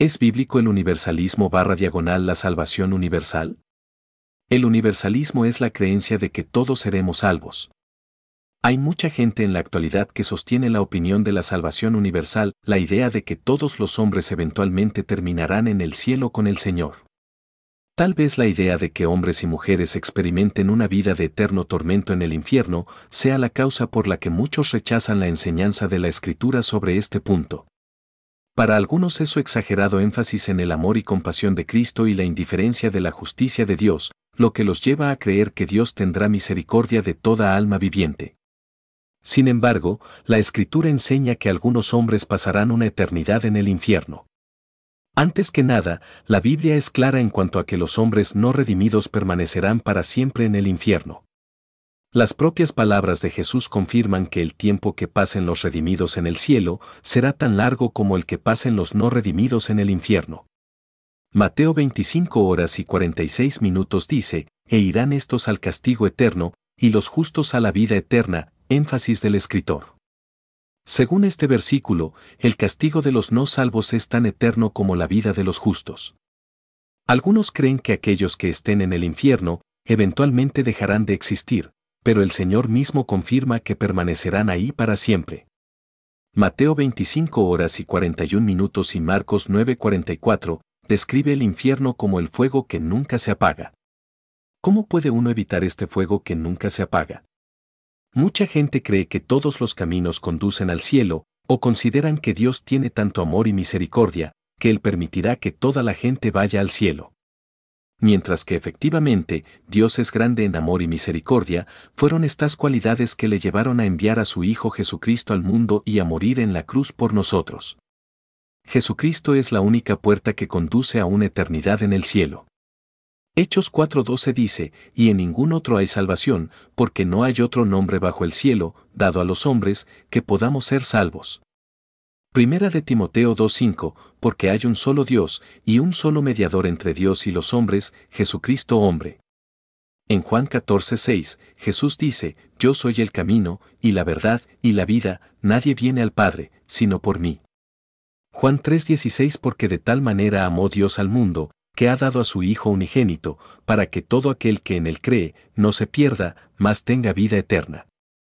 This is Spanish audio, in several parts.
¿Es bíblico el universalismo / la salvación universal? El universalismo es la creencia de que todos seremos salvos. Hay mucha gente en la actualidad que sostiene la opinión de la salvación universal, la idea de que todos los hombres eventualmente terminarán en el cielo con el Señor. Tal vez la idea de que hombres y mujeres experimenten una vida de eterno tormento en el infierno sea la causa por la que muchos rechazan la enseñanza de la Escritura sobre este punto. Para algunos es su exagerado énfasis en el amor y compasión de Cristo y la indiferencia de la justicia de Dios, lo que los lleva a creer que Dios tendrá misericordia de toda alma viviente. Sin embargo, la Escritura enseña que algunos hombres pasarán una eternidad en el infierno. Antes que nada, la Biblia es clara en cuanto a que los hombres no redimidos permanecerán para siempre en el infierno. Las propias palabras de Jesús confirman que el tiempo que pasen los redimidos en el cielo será tan largo como el que pasen los no redimidos en el infierno. Mateo 25:46 dice, e irán estos al castigo eterno, y los justos a la vida eterna, énfasis del escritor. Según este versículo, el castigo de los no salvos es tan eterno como la vida de los justos. Algunos creen que aquellos que estén en el infierno, eventualmente dejarán de existir, pero el Señor mismo confirma que permanecerán ahí para siempre. Mateo 25:41 y Marcos 9:44 describe el infierno como el fuego que nunca se apaga. ¿Cómo puede uno evitar este fuego que nunca se apaga? Mucha gente cree que todos los caminos conducen al cielo, o consideran que Dios tiene tanto amor y misericordia, que Él permitirá que toda la gente vaya al cielo. Mientras que efectivamente, Dios es grande en amor y misericordia, fueron estas cualidades que le llevaron a enviar a su Hijo Jesucristo al mundo y a morir en la cruz por nosotros. Jesucristo es la única puerta que conduce a una eternidad en el cielo. Hechos 4:12 dice, y en ningún otro hay salvación, porque no hay otro nombre bajo el cielo, dado a los hombres, que podamos ser salvos. Primera de Timoteo 2:5, porque hay un solo Dios, y un solo mediador entre Dios y los hombres, Jesucristo hombre. En Juan 14:6, Jesús dice, yo soy el camino, y la verdad, y la vida, nadie viene al Padre, sino por mí. Juan 3:16 porque de tal manera amó Dios al mundo, que ha dado a su Hijo unigénito, para que todo aquel que en él cree, no se pierda, mas tenga vida eterna.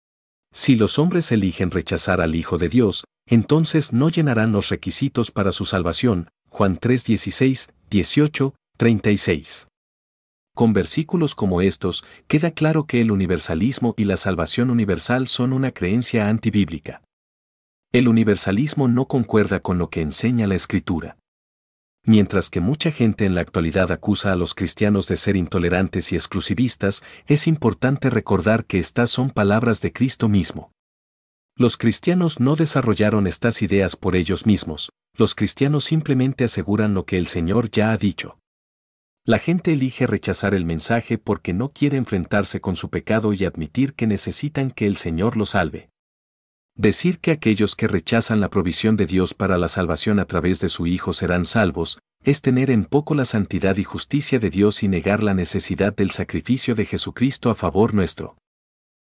Si los hombres eligen rechazar al Hijo de Dios, entonces no llenarán los requisitos para su salvación, Juan 3:16, 18, 36. Con versículos como estos, queda claro que el universalismo y la salvación universal son una creencia antibíblica. El universalismo no concuerda con lo que enseña la Escritura. Mientras que mucha gente en la actualidad acusa a los cristianos de ser intolerantes y exclusivistas, es importante recordar que estas son palabras de Cristo mismo. Los cristianos no desarrollaron estas ideas por ellos mismos, los cristianos simplemente aseguran lo que el Señor ya ha dicho. La gente elige rechazar el mensaje porque no quiere enfrentarse con su pecado y admitir que necesitan que el Señor los salve. Decir que aquellos que rechazan la provisión de Dios para la salvación a través de su Hijo serán salvos, es tener en poco la santidad y justicia de Dios y negar la necesidad del sacrificio de Jesucristo a favor nuestro.